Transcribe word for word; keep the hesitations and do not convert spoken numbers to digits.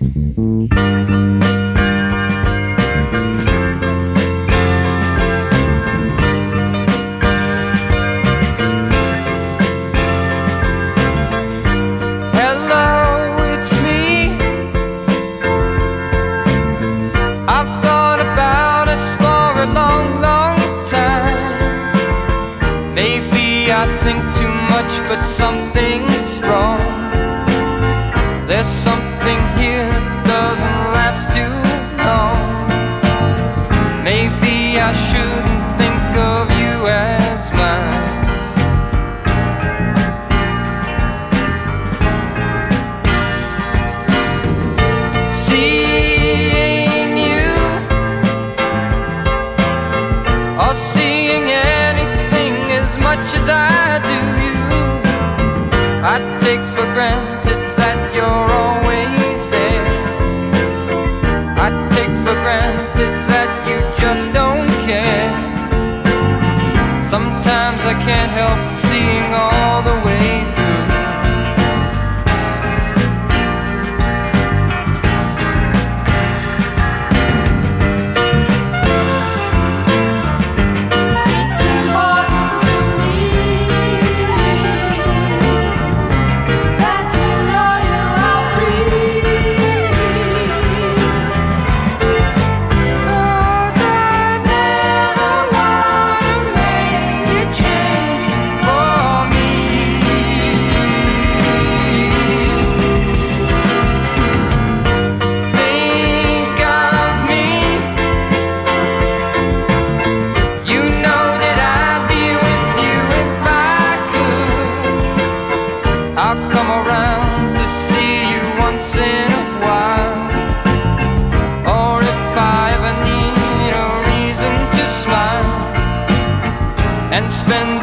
I think too much, but something's wrong. There's something here that doesn't last too long. Maybe I shouldn't think of you as mine. Seeing you or seeing anything as much as I do you, I take for granted that you're always there. I take for granted that you just don't care. Sometimes I can't help seeing all the way through. I'll come around to see you once in a while, or if I ever need a reason to smile and spend